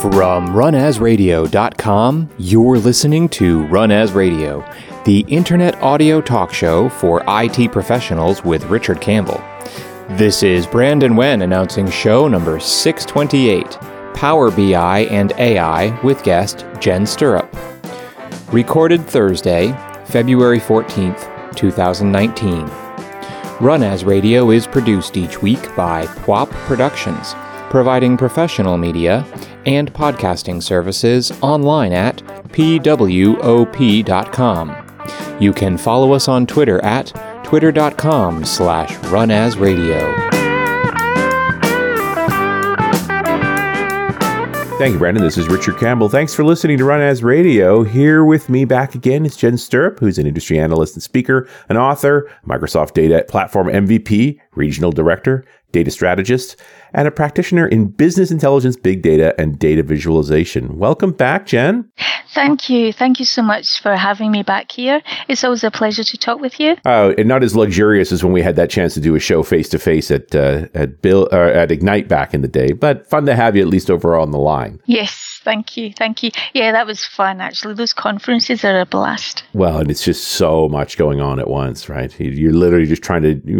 From runasradio.com, you're listening to Run As Radio, the internet audio talk show for IT professionals with Richard Campbell. This is Brandon Wen announcing show number 628, Power BI and AI with guest Jen Stirrup. Recorded Thursday, February 14th, 2019. Run As Radio is produced each week by PWOP Productions, providing professional media and podcasting services online at pwop.com. You can follow us on Twitter at twitter.com/runasradio. Thank you, Brandon. This is Richard Campbell. Thanks for listening to Run As Radio. Here with me back again is Jen Stirrup, who's an industry analyst and speaker, an author, Microsoft Data Platform MVP, regional director, data strategist, and a practitioner in business intelligence, big data, and data visualization. Welcome back, Jen. Thank you. Thank you so much for having me back here. It's always a pleasure to talk with you. And not as luxurious as when we had that chance to do a show face-to-face at Ignite back in the day, but fun to have you at least over on the line. Yes, thank you. Thank you. Yeah, that was fun, actually. Those conferences are a blast. Well, and it's just so much going on at once, right? You're literally just trying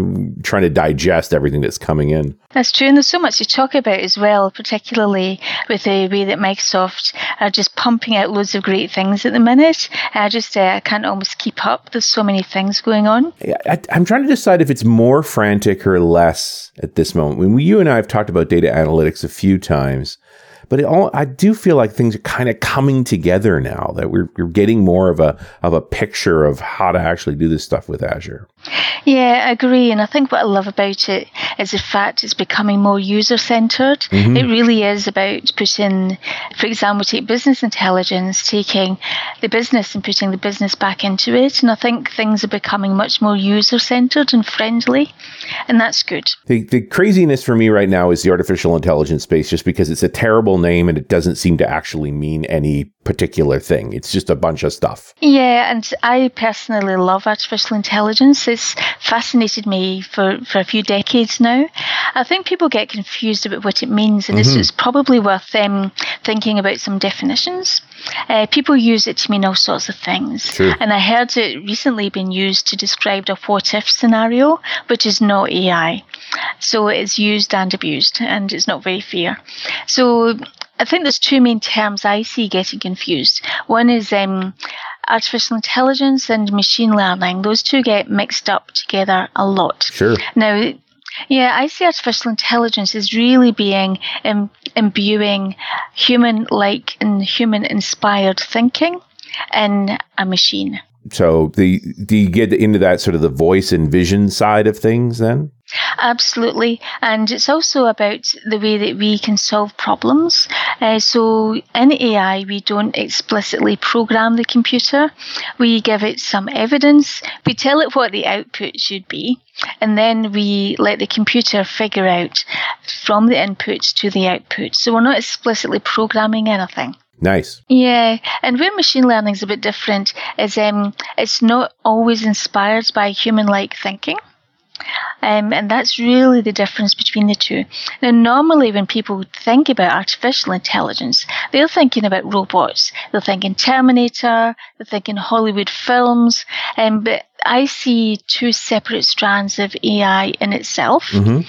to digest everything that's coming in. That's true, and there's so much to talk about as well, particularly with the way that Microsoft are just pumping out loads of great things at the minute. I can't almost keep up. There's so many things going on. I'm trying to decide if it's more frantic or less at this moment. When you and I have talked about data analytics a few times, but I do feel like things are kind of coming together now, that we're getting more of a picture of how to actually do this stuff with Azure. Yeah, I agree. And I think what I love about it is the fact it's becoming more user-centered. Mm-hmm. It really is about putting, for example, take business intelligence, taking the business and putting the business back into it. And I think things are becoming much more user-centered and friendly. And that's good. The craziness for me right now is the artificial intelligence space, just because it's a terrible name and it doesn't seem to actually mean any particular thing. It's just a bunch of stuff. Yeah, and I personally love artificial intelligence. It's fascinated me for a few decades now. I think people get confused about what it means, and it's probably worth them thinking about some definitions. People use it to mean all sorts of things. True. And I heard it recently been used to describe a what-if scenario, which is not AI. So it's used and abused, and it's not very fair. So I think there's two main terms I see getting confused. One is artificial intelligence and machine learning. Those two get mixed up together a lot. Sure. Now, yeah, I see artificial intelligence as really being imbuing human-like and human-inspired thinking in a machine. So do you get into that sort of the voice and vision side of things then? Absolutely. And it's also about the way that we can solve problems. So in AI, we don't explicitly program the computer. We give it some evidence. We tell it what the output should be. And then we let the computer figure out from the input to the output. So we're not explicitly programming anything. Nice. Yeah, and where machine learning is a bit different is it's not always inspired by human-like thinking. And that's really the difference between the two. Now, normally when people think about artificial intelligence, they're thinking about robots. They're thinking Terminator, they're thinking Hollywood films. But I see two separate strands of AI in itself. Mm-hmm.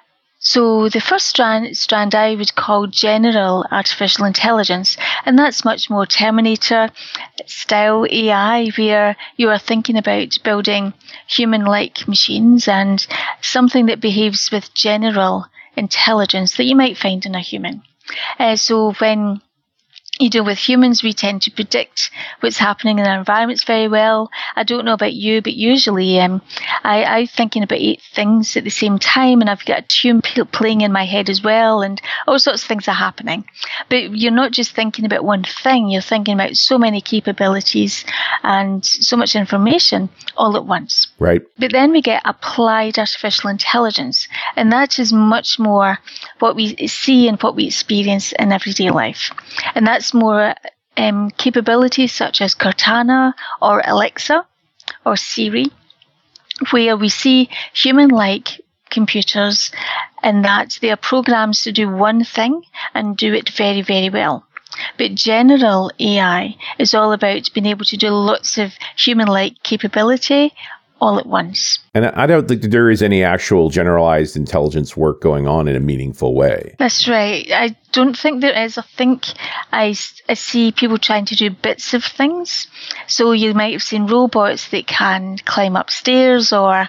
So the first strand I would call general artificial intelligence, and that's much more Terminator-style AI, where you are thinking about building human-like machines and something that behaves with general intelligence that you might find in a human. So when you deal with humans, we tend to predict what's happening in our environments very well. I don't know about you, but usually I'm thinking about 8 things at the same time, and I've got a tune playing in my head as well, and all sorts of things are happening. But you're not just thinking about one thing, you're thinking about so many capabilities and so much information all at once. Right. But then we get applied artificial intelligence, and that is much more what we see and what we experience in everyday life. And that's more capabilities such as Cortana or Alexa or Siri, where we see human-like computers in that they are programs to do one thing and do it very, very well. But general AI is all about being able to do lots of human-like capability all at once. And I don't think that there is any actual generalized intelligence work going on in a meaningful way. That's right. I don't think there is. I think I see people trying to do bits of things. So you might have seen robots that can climb upstairs or,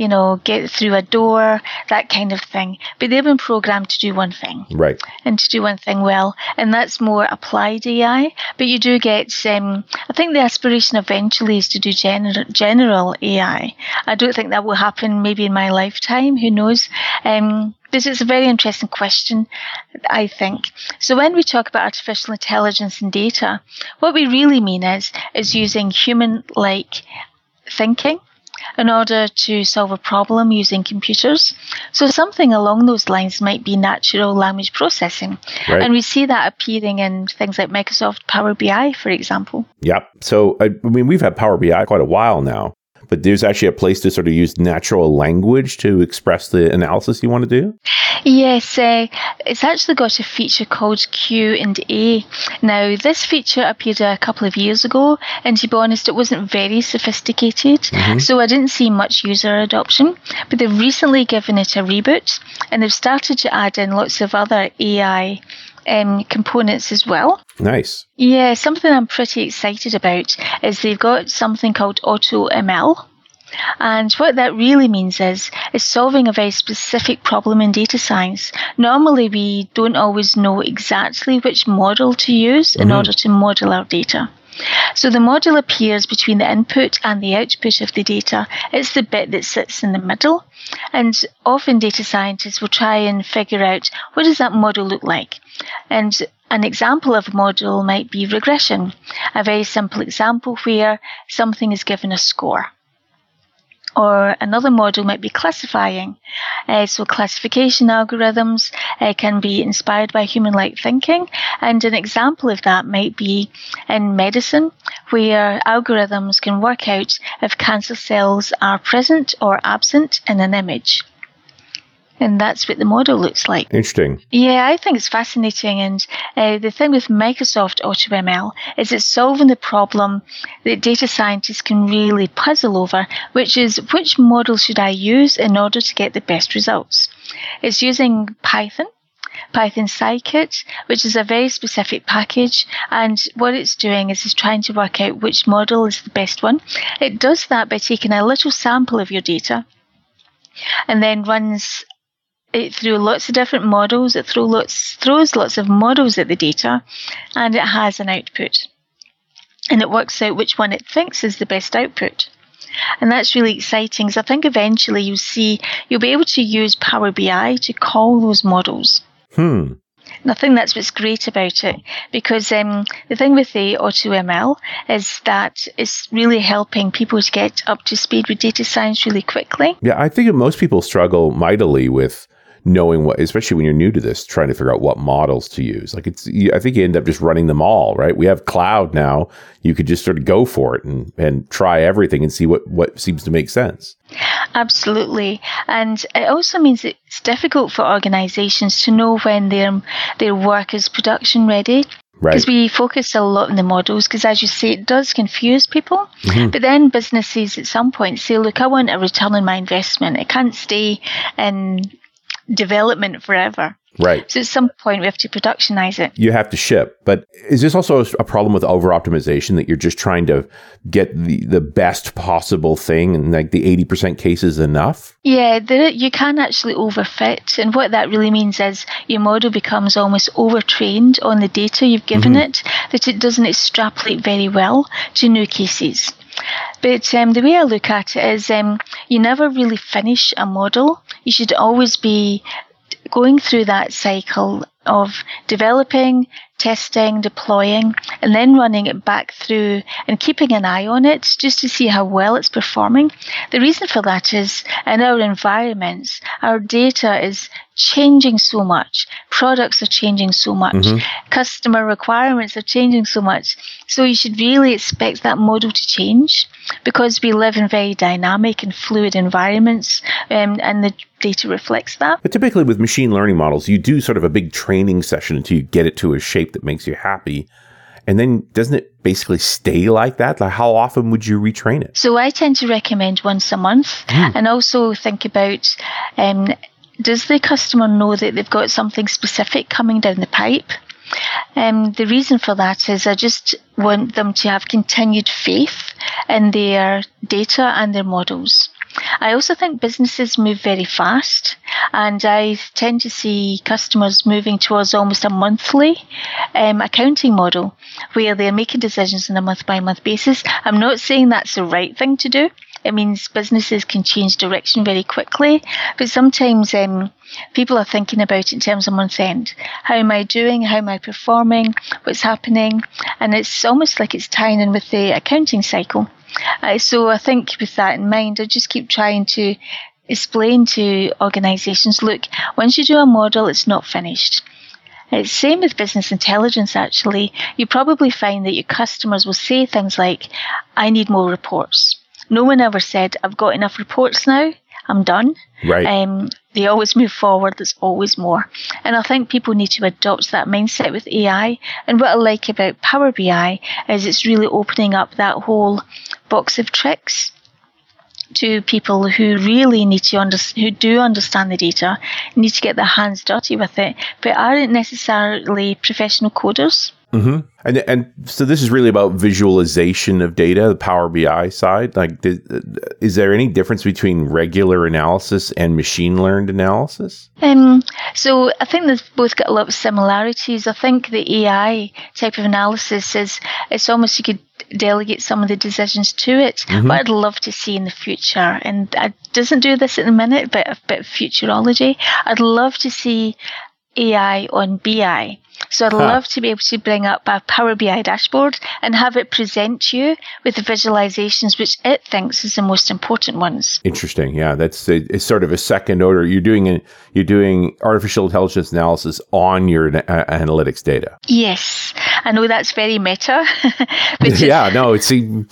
get through a door, that kind of thing. But they've been programmed to do one thing. Right. And to do one thing well. And that's more applied AI. But you do get, I think the aspiration eventually is to do general AI. I don't think that will happen maybe in my lifetime. Who knows? This is a very interesting question, I think. So when we talk about artificial intelligence and data, what we really mean is using human-like thinking in order to solve a problem using computers. So something along those lines might be natural language processing. Right. And we see that appearing in things like Microsoft Power BI, for example. Yep. So, we've had Power BI quite a while now. But there's actually a place to sort of use natural language to express the analysis you want to do? Yes, it's actually got a feature called Q&A. Now, this feature appeared a couple of years ago, and to be honest, it wasn't very sophisticated, so I didn't see much user adoption. But they've recently given it a reboot, and they've started to add in lots of other AI components as well. Nice. Yeah, something I'm pretty excited about is they've got something called AutoML. And what that really means is solving a very specific problem in data science. Normally, we don't always know exactly which model to use in order to model our data. So the model appears between the input and the output of the data. It's the bit that sits in the middle. And often data scientists will try and figure out, what does that model look like? And an example of a model might be regression, a very simple example where something is given a score. Or another model might be classifying. So classification algorithms can be inspired by human-like thinking. And an example of that might be in medicine, where algorithms can work out if cancer cells are present or absent in an image. And that's what the model looks like. Interesting. Yeah, I think it's fascinating. And the thing with Microsoft AutoML is it's solving the problem that data scientists can really puzzle over, which is which model should I use in order to get the best results. It's using Python Scikit, which is a very specific package. And what it's doing is it's trying to work out which model is the best one. It does that by taking a little sample of your data and then runs it through lots of different models. It throws lots of models at the data, and it has an output. And it works out which one it thinks is the best output. And that's really exciting, because I think eventually you'll be able to use Power BI to call those models. And I think that's what's great about it, because the thing with the AutoML is that it's really helping people to get up to speed with data science really quickly. Yeah, I think most people struggle mightily with knowing what, especially when you're new to this, trying to figure out what models to use. I think you end up just running them all, right? We have cloud now. You could just sort of go for it and try everything and see what seems to make sense. Absolutely. And it also means it's difficult for organizations to know when their work is production ready. Right. Because we focus a lot on the models, because as you say, it does confuse people. But then businesses at some point say, look, I want a return on my investment. It can't stay in development forever. Right. So at some point we have to productionize it. You have to ship. But is this also a problem with over-optimization, that you're just trying to get the best possible thing, and like the 80% case is enough? Yeah, you can actually overfit. And what that really means is your model becomes almost overtrained on the data you've given it, that it doesn't extrapolate very well to new cases. But the way I look at it is you never really finish a model. You should always be going through that cycle of developing, testing, deploying, and then running it back through and keeping an eye on it just to see how well it's performing. The reason for that is in our environments, our data is changing so much. Products are changing so much. Customer requirements are changing so much. So you should really expect that model to change, because we live in very dynamic and fluid environments, and the data reflects that. But typically with machine learning models, you do sort of a big training session until you get it to a shape that makes you happy. And then doesn't it basically stay like that? Like, how often would you retrain it? So I tend to recommend once a month, and also think about, does the customer know that they've got something specific coming down the pipe? The reason for that is I just want them to have continued faith in their data and their models. I also think businesses move very fast, and I tend to see customers moving towards almost a monthly accounting model where they're making decisions on a month-by-month basis. I'm not saying that's the right thing to do. It means businesses can change direction very quickly, but sometimes people are thinking about it in terms of month end. How am I doing? How am I performing? What's happening? And it's almost like it's tying in with the accounting cycle. So I think with that in mind, I just keep trying to explain to organisations, look, once you do a model, it's not finished. It's same with business intelligence, actually. You probably find that your customers will say things like, I need more reports. No one ever said, I've got enough reports now, I'm done. Right. They always move forward, there's always more. And I think people need to adopt that mindset with AI. And what I like about Power BI is it's really opening up that whole box of tricks to people who really need to who do understand the data, need to get their hands dirty with it, but aren't necessarily professional coders. And so this is really about visualization of data, the Power BI side. Like, is there any difference between regular analysis and machine learned analysis? So I think they've both got a lot of similarities. I think the AI type of analysis it's almost you could delegate some of the decisions to it. What I'd love to see in the future, and it doesn't do this at the minute, but a bit of futurology. I'd love to see AI on BI. So I'd love to be able to bring up a Power BI dashboard and have it present you with the visualizations which it thinks is the most important ones. Interesting. Yeah, it's sort of a second order. You're doing artificial intelligence analysis on your analytics data. Yes, I know that's very meta. Yeah, no, it's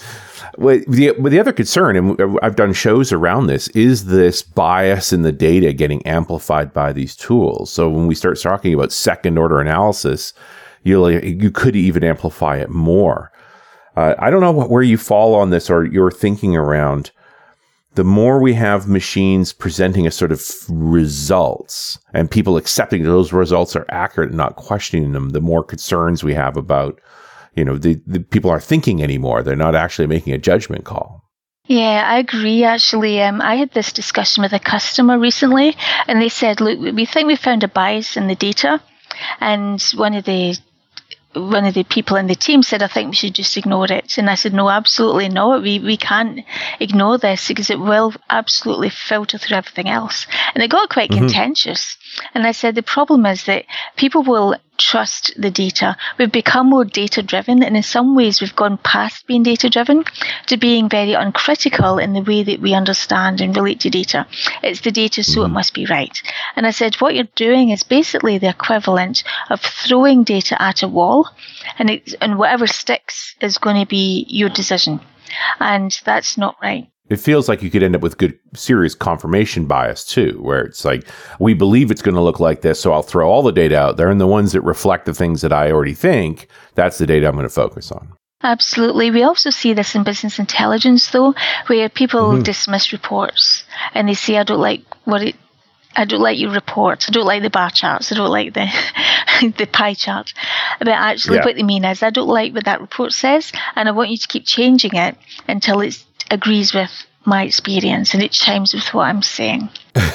the other concern, and I've done shows around this, is this bias in the data getting amplified by these tools. So when we start talking about second order analysis, you could even amplify it more. I don't know where you fall on this or your thinking around. The more we have machines presenting a sort of results and people accepting those results are accurate and not questioning them, the more concerns we have about, the people aren't thinking anymore. They're not actually making a judgment call. Yeah, I agree, actually. I had this discussion with a customer recently, and they said, look, we think we found a bias in the data. And one of the people in the team said, I think we should just ignore it. And I said, no, absolutely not. We can't ignore this because it will absolutely filter through everything else. And it got quite contentious. And I said, the problem is that people will trust the data. We've become more data-driven, and in some ways we've gone past being data-driven to being very uncritical in the way that we understand and relate to data. It's the data, so it must be right. And I said, what you're doing is basically the equivalent of throwing data at a wall, and whatever sticks is going to be your decision. And that's not right. It feels like you could end up with good, serious confirmation bias too, where it's like, we believe it's going to look like this, so I'll throw all the data out there, and the ones that reflect the things that I already think, that's the data I'm going to focus on. Absolutely. We also see this in business intelligence, though, where people dismiss reports and they say, I don't like your report. I don't like the bar charts. I don't like the pie chart. But actually what they mean is, I don't like what that report says, and I want you to keep changing it until it agrees with my experience and it chimes with what I'm saying.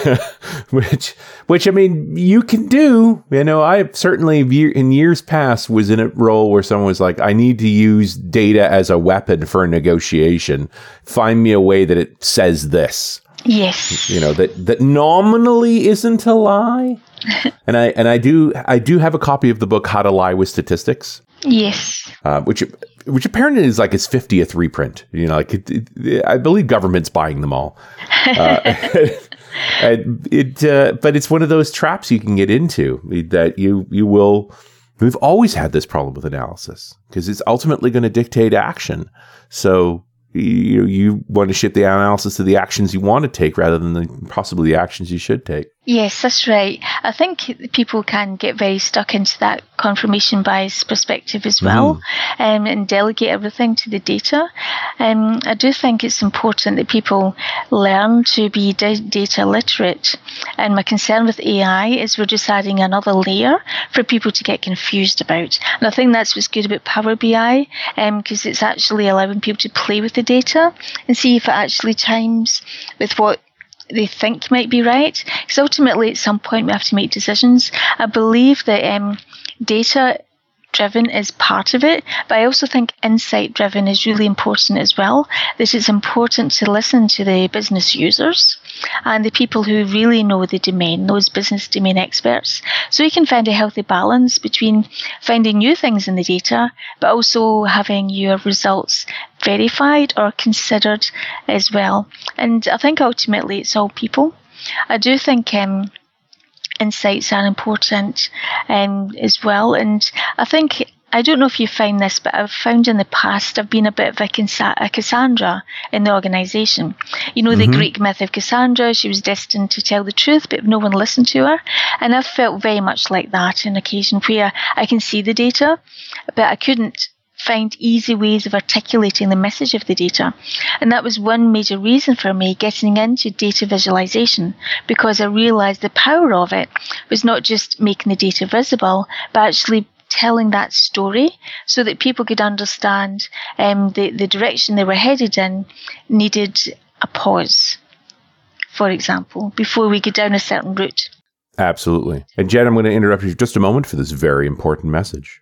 which I mean, you can do. I certainly in years past was in a role where someone was like, I need to use data as a weapon for a negotiation. Find me a way that it says this. Yes. That nominally isn't a lie. and I do have a copy of the book How to Lie with Statistics. Yes. Which apparently is like its 50th reprint. I believe government's buying them all. But it's one of those traps you can get into that you will. We've always had this problem with analysis because it's ultimately going to dictate action. So you want to shift the analysis to the actions you want to take rather than possibly the actions you should take. Yes, that's right. I think people can get very stuck into that confirmation bias perspective as well, and delegate everything to the data. I do think it's important that people learn to be data literate. And my concern with AI is we're just adding another layer for people to get confused about. And I think that's what's good about Power BI, because it's actually allowing people to play with the data and see if it actually chimes with what they think might be right. Because ultimately, at some point, we have to make decisions. I believe that data driven is part of it, but I also think insight driven is really important as well. That it's important to listen to the business users and the people who really know the domain, those business domain experts. So you can find a healthy balance between finding new things in the data, but also having your results verified or considered as well. And I think ultimately it's all people. I do think insights are important as well. And I think, I don't know if you find this, but I've found in the past I've been a bit of a Cassandra in the organisation. You know, the Greek myth of Cassandra, she was destined to tell the truth, but no one listened to her. And I've felt very much like that on occasion where I can see the data, but I couldn't find easy ways of articulating the message of the data. And that was one major reason for me getting into data visualization, because I realized the power of it was not just making the data visible, but actually telling that story so that people could understand the direction they were headed in needed a pause, for example, before we go down a certain route. Absolutely. And Jen, I'm going to interrupt you for just a moment for this very important message.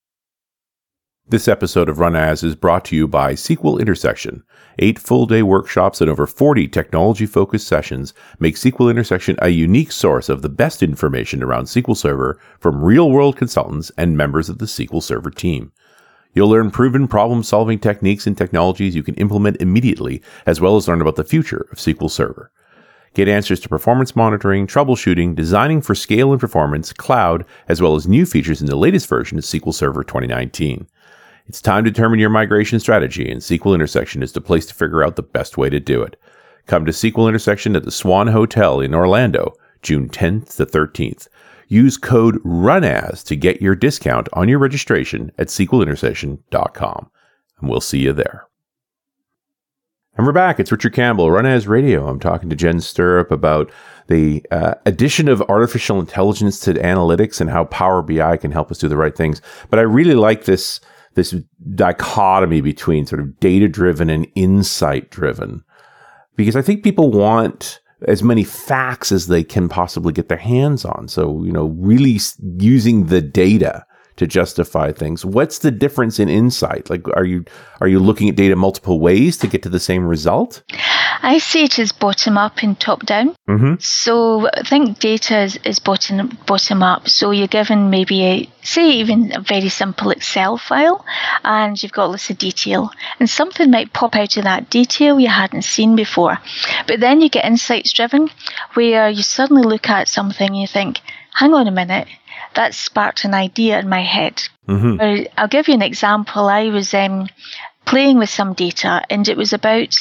This episode of Run As is brought to you by SQL Intersection. 8 full-day workshops and over 40 technology-focused sessions make SQL Intersection a unique source of the best information around SQL Server from real-world consultants and members of the SQL Server team. You'll learn proven problem-solving techniques and technologies you can implement immediately, as well as learn about the future of SQL Server. Get answers to performance monitoring, troubleshooting, designing for scale and performance, cloud, as well as new features in the latest version of SQL Server 2019. It's time to determine your migration strategy, and SQL Intersection is the place to figure out the best way to do it. Come to SQL Intersection at the Swan Hotel in Orlando, June 10th to 13th. Use code RUNAS to get your discount on your registration at SQLintersection.com. And we'll see you there. And we're back. It's Richard Campbell, Run As Radio. I'm talking to Jen Stirrup about the addition of artificial intelligence to analytics and how Power BI can help us do the right things. But I really like this dichotomy between sort of data-driven and insight-driven, because I think people want as many facts as they can possibly get their hands on. So, really using the data to justify things. What's the difference in insight? Like, are you looking at data multiple ways to get to the same result? I see it as bottom up and top down. So I think data is bottom up. So you're given maybe even a very simple Excel file, and you've got lots of detail, and something might pop out of that detail you hadn't seen before. But then you get insights driven, where you suddenly look at something and you think, hang on a minute, that sparked an idea in my head. I'll give you an example. I was playing with some data, and it was about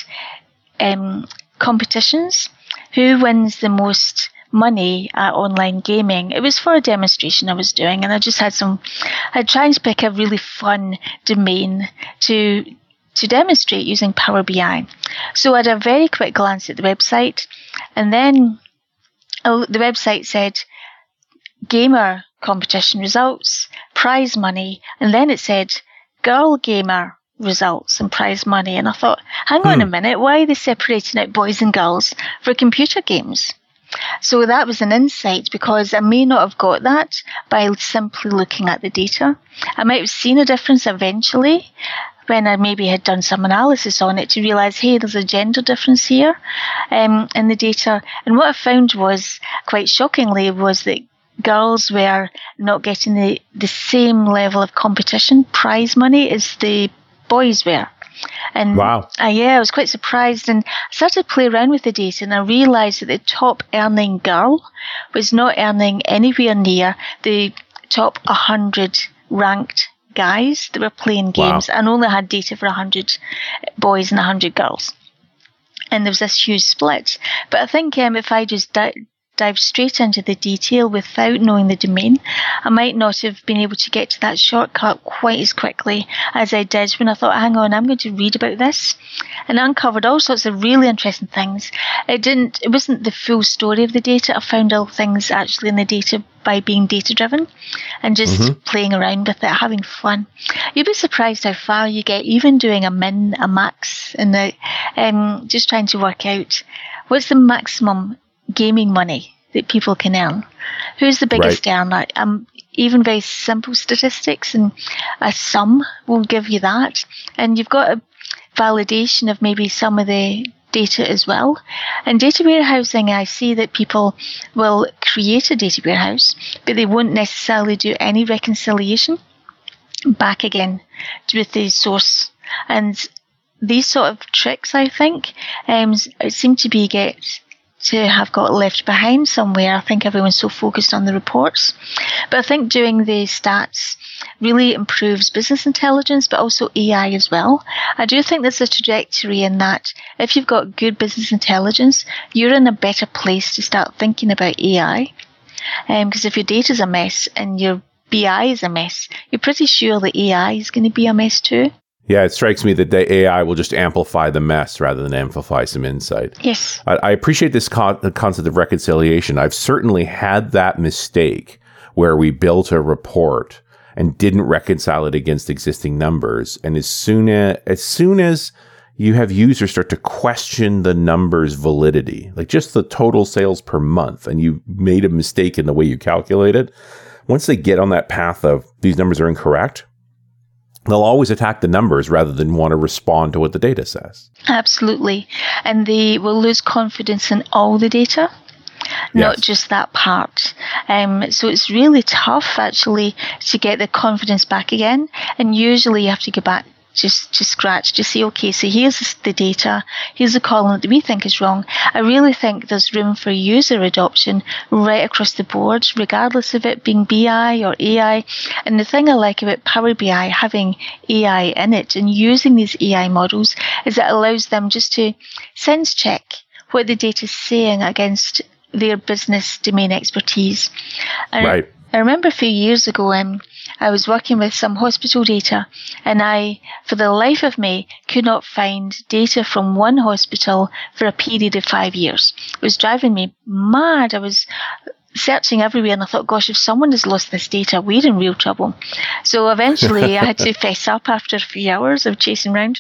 competitions. Who wins the most money at online gaming? It was for a demonstration I was doing, and I tried to pick a really fun domain to demonstrate using Power BI. So I had a very quick glance at the website, and then the website said gamer competition results, prize money, and then it said girl gamer results and prize money. And I thought, hang on a minute, why are they separating out boys and girls for computer games? So that was an insight, because I may not have got that by simply looking at the data. I might have seen a difference eventually when I maybe had done some analysis on it to realise, hey, there's a gender difference here in the data. And what I found was, quite shockingly, was that girls were not getting the same level of competition prize money as the boys were. And wow. I was quite surprised, and I started to play around with the data, and I realised that the top earning girl was not earning anywhere near the top 100 ranked guys that were playing games, and only had data for 100 boys and 100 girls. And there was this huge split. But I think if I just dive straight into the detail without knowing the domain, I might not have been able to get to that shortcut quite as quickly as I did when I thought, hang on, I'm going to read about this, and I uncovered all sorts of really interesting things. It wasn't the full story of the data. I found all things actually in the data by being data driven and just playing around with it, having fun. You'd be surprised how far you get, even doing a min, a max, and just trying to work out what's the maximum gaming money that people can earn. Who's the biggest earner? Even very simple statistics and a sum will give you that. And you've got a validation of maybe some of the data as well. And data warehousing, I see that people will create a data warehouse, but they won't necessarily do any reconciliation back again with the source. And these sort of tricks, I think, seem to have got left behind somewhere. I think everyone's so focused on the reports. But I think doing the stats really improves business intelligence, but also AI as well. I do think there's a trajectory in that if you've got good business intelligence, you're in a better place to start thinking about AI. Because if your data's a mess and your BI is a mess, you're pretty sure the AI is going to be a mess too. Yeah, it strikes me that the AI will just amplify the mess rather than amplify some insight. Yes. I appreciate this the concept of reconciliation. I've certainly had that mistake where we built a report and didn't reconcile it against existing numbers. And as soon as you have users start to question the numbers' validity, like just the total sales per month, and you made a mistake in the way you calculate it, once they get on that path of these numbers are incorrect, they'll always attack the numbers rather than want to respond to what the data says. Absolutely. And they will lose confidence in all the data, not just that part. So it's really tough, actually, to get the confidence back again. And usually you have to go back just to scratch, to say, okay, so here's the data, here's the column that we think is wrong. I really think there's room for user adoption right across the board, regardless of it being BI or AI. And the thing I like about Power BI having AI in it and using these AI models is it allows them just to sense check what the data is saying against their business domain expertise. And I remember a few years ago, I was working with some hospital data, and I, for the life of me, could not find data from one hospital for a period of 5 years. It was driving me mad. I was searching everywhere, and I thought, gosh, if someone has lost this data, we're in real trouble. So eventually I had to fess up after a few hours of chasing around.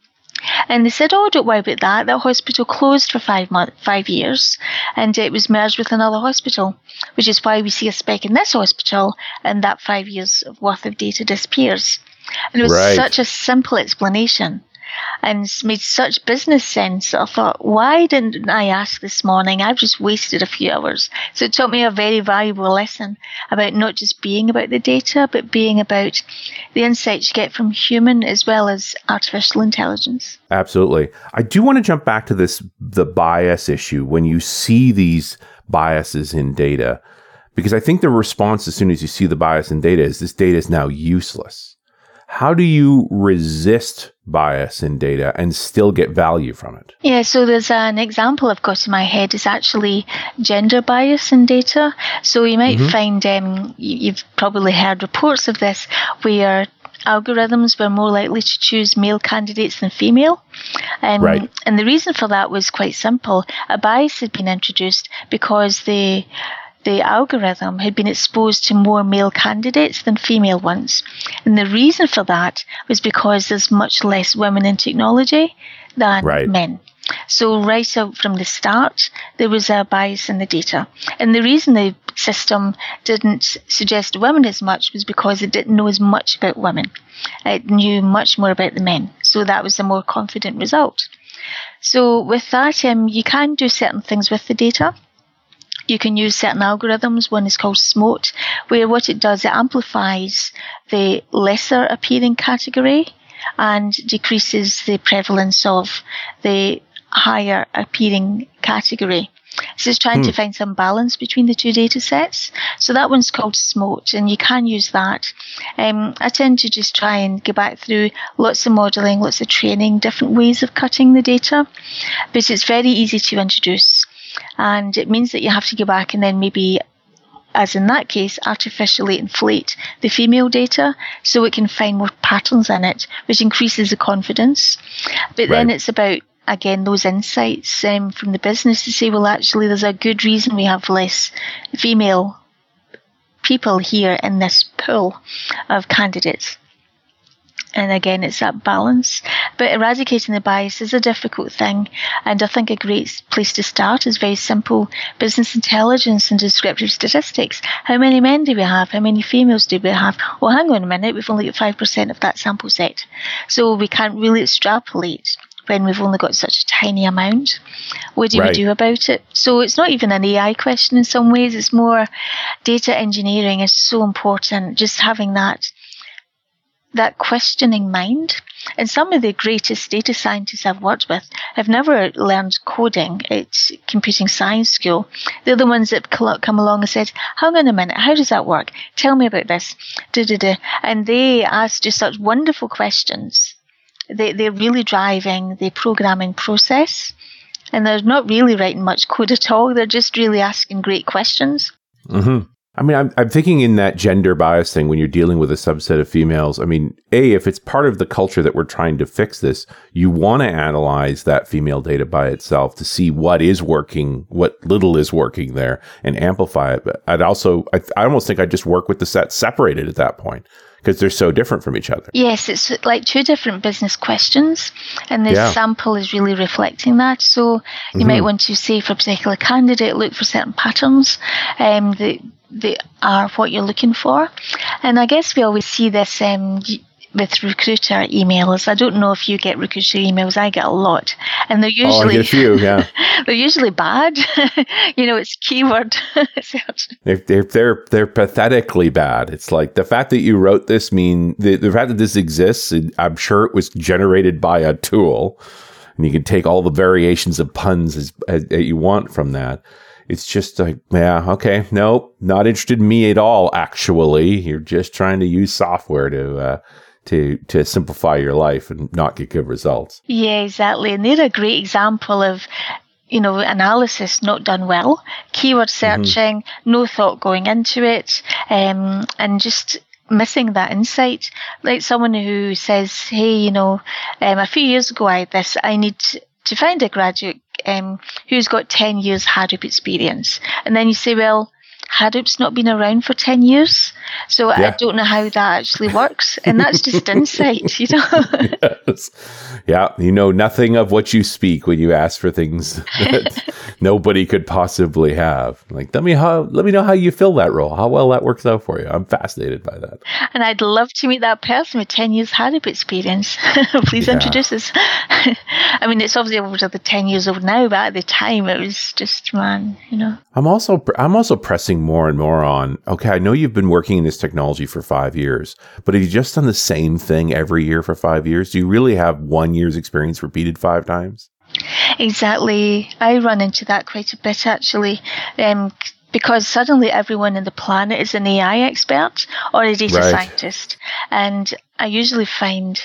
And they said, oh, don't worry about that. That hospital closed for 5 years, and it was merged with another hospital, which is why we see a spike in this hospital, and that 5 years worth of data disappears. And it was such a simple explanation and made such business sense. I thought, why didn't I ask this morning? I've just wasted a few hours. So it taught me a very valuable lesson about not just being about the data, but being about the insights you get from human as well as artificial intelligence. Absolutely. I do want to jump back to the bias issue when you see these biases in data, because I think the response as soon as you see the bias in data is this data is now useless. How do you resist bias in data and still get value from it? Yeah, so there's an example I've got in my head is actually gender bias in data. So you might find, you've probably heard reports of this, where algorithms were more likely to choose male candidates than female. And the reason for that was quite simple. A bias had been introduced because the algorithm had been exposed to more male candidates than female ones. And the reason for that was because there's much less women in technology than men. So right out from the start, there was a bias in the data. And the reason the system didn't suggest women as much was because it didn't know as much about women. It knew much more about the men. So that was a more confident result. So with that, you can do certain things with the data. You can use certain algorithms. One is called SMOTE, where what it does, it amplifies the lesser appearing category and decreases the prevalence of the higher appearing category. So it's trying to find some balance between the two data sets. So that one's called SMOTE, and you can use that. I tend to just try and go back through lots of modelling, lots of training, different ways of cutting the data. But it's very easy to introduce. And it means that you have to go back and then maybe, as in that case, artificially inflate the female data so it can find more patterns in it, which increases the confidence. But then it's about, again, those insights from the business to say, well, actually, there's a good reason we have less female people here in this pool of candidates. And again, it's that balance. But eradicating the bias is a difficult thing. And I think a great place to start is very simple business intelligence and descriptive statistics. How many men do we have? How many females do we have? Well, hang on a minute, we've only got 5% of that sample set. So we can't really extrapolate when we've only got such a tiny amount. What do we do about it? So it's not even an AI question in some ways. It's more data engineering is so important. Just having that questioning mind. And some of the greatest data scientists I've worked with have never learned coding at computing science school. They're the ones that come along and said, hang on a minute, how does that work? Tell me about this. And they ask just such wonderful questions. They're really driving the programming process. And they're not really writing much code at all. They're just really asking great questions. Mm-hmm. I mean, I'm thinking in that gender bias thing when you're dealing with a subset of females. I mean, if it's part of the culture that we're trying to fix this, you want to analyze that female data by itself to see what is working, what little is working there, and amplify it. But I almost think I'd just work with the set separated at that point, because they're so different from each other. Yes, it's like two different business questions, and the sample is really reflecting that. So you might want to say for a particular candidate, look for certain patterns that are what you're looking for. And I guess we always see this with recruiter emails. I don't know if you get recruiter emails. I get a lot, and they're usually I get a few, yeah. They're usually bad. It's keyword search. They're pathetically bad. It's like the fact that you wrote this the fact that this exists. I'm sure it was generated by a tool, and you can take all the variations of puns as you want from that. It's just like, yeah, okay, nope, not interested in me at all, actually. You're just trying to use software to simplify your life and not get good results. Yeah, exactly. And they're a great example of, analysis not done well, keyword searching, no thought going into it, and just missing that insight. Like someone who says, hey, a few years ago I need to find a graduate who's got 10 years Hadoop experience. And then you say, well, Hadoop's not been around for 10 years, so I don't know how that actually works. And that's just insight, Yes. Yeah, you know nothing of what you speak when you ask for things that nobody could possibly have. Like, let me know how you fill that role, how well that works out for you. I'm fascinated by that. And I'd love to meet that person with 10 years Hadoop experience. Please introduce us. I mean, it's obviously over the 10 years old now, but at the time it was just, man, I'm also pressing more and more on, okay, I know you've been working in this technology for 5 years, but have you just done the same thing every year for 5 years? Do you really have 1 year's experience repeated 5 times? Exactly. I run into that quite a bit, actually, because suddenly everyone on the planet is an AI expert or a data scientist. And I usually find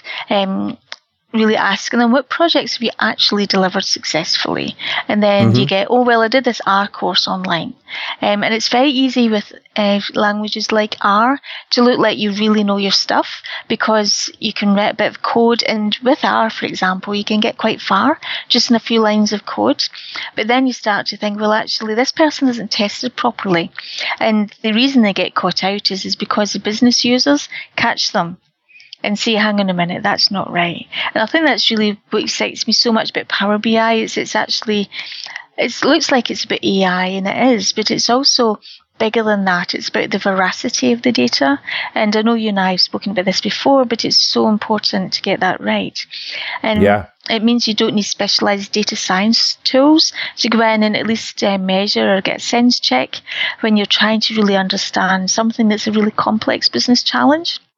really asking them, what projects have you actually delivered successfully? And then you get, I did this R course online. And it's very easy with languages like R to look like you really know your stuff, because you can write a bit of code. And with R, for example, you can get quite far just in a few lines of code. But then you start to think, well, actually, this person isn't tested properly. And the reason they get caught out is because the business users catch them and say, hang on a minute, that's not right. And I think that's really what excites me so much about Power BI. It's actually, it looks like it's about AI, and it is, but it's also bigger than that. It's about the veracity of the data. And I know you and I have spoken about this before, but it's so important to get that right. And it means you don't need specialized data science tools to go in and at least measure or get a sense check when you're trying to really understand something that's a really complex business challenge.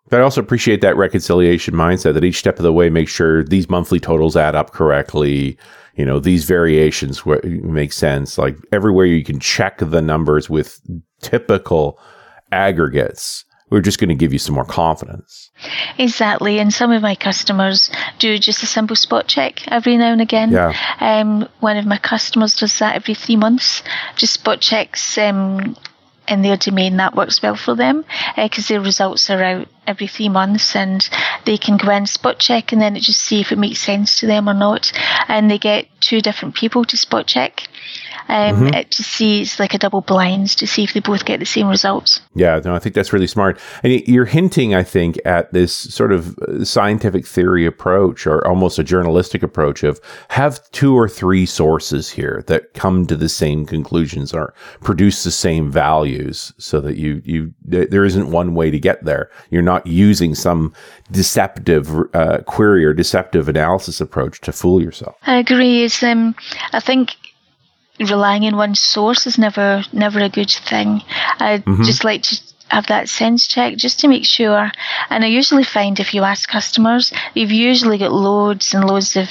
But I also appreciate that reconciliation mindset that each step of the way, make sure these monthly totals add up correctly. You know, these variations make sense. Like everywhere you can check the numbers with typical aggregates, we're just going to give you some more confidence. Exactly. And some of my customers do just a simple spot check every now and again. Yeah. One of my customers does that every 3 months, just spot checks in their domain. That works well for them because their results are out every 3 months, and they can go in, spot check, and then it just see if it makes sense to them or not. And they get 2 different people to spot check to see, it's like a double blind to see if they both get the same results. Yeah, no, I think that's really smart. And you're hinting, I think, at this sort of scientific theory approach, or almost a journalistic approach of have 2 or 3 sources here that come to the same conclusions or produce the same values, so that there isn't one way to get there. You're not using some deceptive query or deceptive analysis approach to fool yourself. I agree. I think relying on one source is never a good thing. I just like to have that sense check just to make sure. And I usually find if you ask customers, they've usually got loads and loads of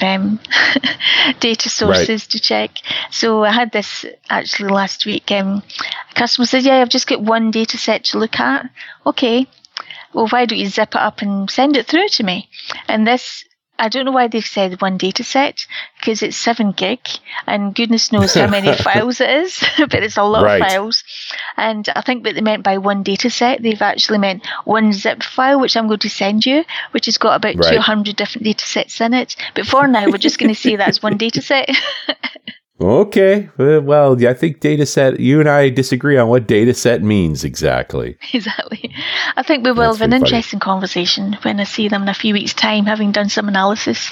data sources to check. So I had this actually last week. A customer said, yeah, I've just got one data set to look at. Okay, well, why don't you zip it up and send it through to me? And this, I don't know why they've said one data set, because it's 7 gig and goodness knows how many files it is, but it's a lot of files. And I think what they meant by one data set, they've actually meant one zip file, which I'm going to send you, which has got about 200 different data sets in it. But for now, we're just going to say that's one data set. Okay. Well, I think data set, you and I disagree on what data set means exactly. Exactly. I think we will have an interesting conversation when I see them in a few weeks' time, having done some analysis.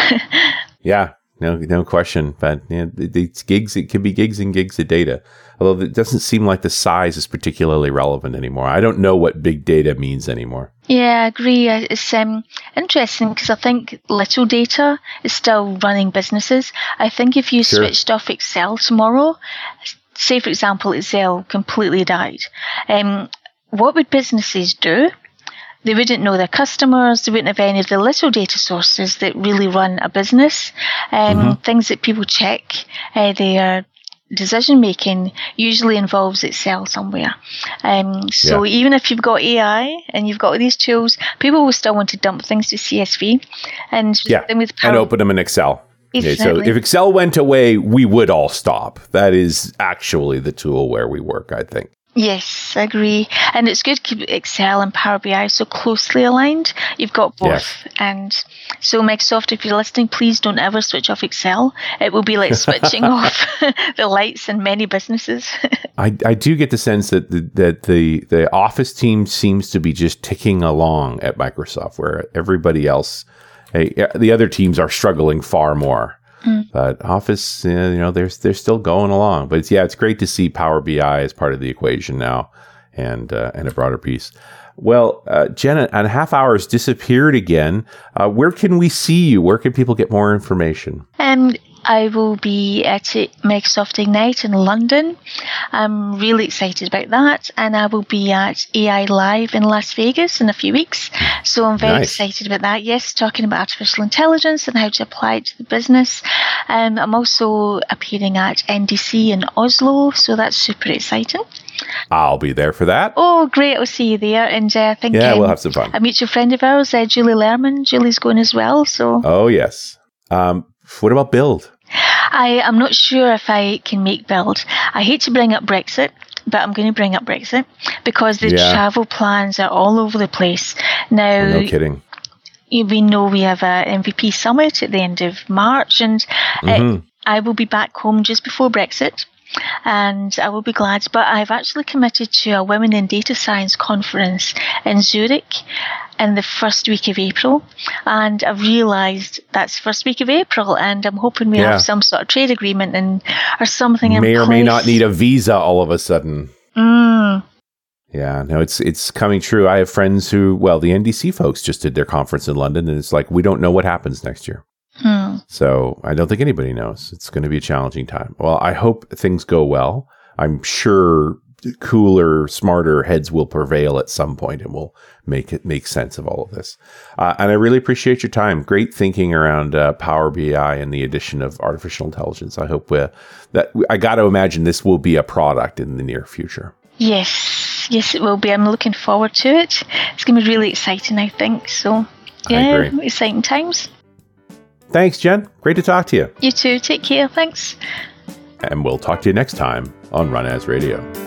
Yeah, no question. But it's gigs, it could be gigs and gigs of data. Although it doesn't seem like the size is particularly relevant anymore. I don't know what big data means anymore. Yeah, I agree. It's interesting because I think little data is still running businesses. I think if you switched off Excel tomorrow, say for example Excel completely died, what would businesses do? They wouldn't know their customers. They wouldn't have any of the little data sources that really run a business. Things that people check, their decision making usually involves Excel somewhere. So even if you've got AI and you've got all these tools, people will still want to dump things to CSV. And and open them in Excel. Exactly. Okay, so if Excel went away, we would all stop. That is actually the tool where we work, I think. Yes, I agree. And it's good to keep Excel and Power BI so closely aligned. You've got both. Yes. And so Microsoft, if you're listening, please don't ever switch off Excel. It will be like switching off the lights in many businesses. I do get the sense that the Office team seems to be just ticking along at Microsoft, where everybody else, the other teams are struggling far more. But Office, they're still going along. But it's great to see Power BI as part of the equation now, and a broader piece. Well, Jenna, and half hour has disappeared again. Where can we see you? Where can people get more information? I will be at Microsoft Ignite in London. I'm really excited about that. And I will be at AI Live in Las Vegas in a few weeks. So I'm very excited about that. Yes, talking about artificial intelligence and how to apply it to the business. I'm also appearing at NDC in Oslo. So that's super exciting. I'll be there for that. Oh, great. I'll see you there. And I think we'll have some fun. A mutual friend of ours, Julie Lerman. Julie's going as well. So. Oh, yes. What about Build? I'm not sure if I can make Build. I hate to bring up Brexit, but I'm going to bring up Brexit because the travel plans are all over the place. Now, no kidding. We know we have an MVP summit at the end of March, and I will be back home just before Brexit. And I will be glad, but I've actually committed to a Women in Data Science conference in Zurich in the first week of April, and I've realised that's first week of April, and I'm hoping we have some sort of trade agreement or something in place. May or may not need a visa all of a sudden. Yeah, no, it's coming true. I have friends who, the NDC folks just did their conference in London, and it's like, we don't know what happens next year. So I don't think anybody knows. It's going to be a challenging time. Well, I hope things go well. I'm sure cooler, smarter heads will prevail at some point, and we'll make sense of all of this. And I really appreciate your time. Great thinking around Power BI and the addition of artificial intelligence. I hope I got to imagine this will be a product in the near future. Yes, it will be. I'm looking forward to it. It's going to be really exciting, I think. So, yeah, exciting times. Thanks, Jen. Great to talk to you. You too. Take care. Thanks. And we'll talk to you next time on Run As Radio.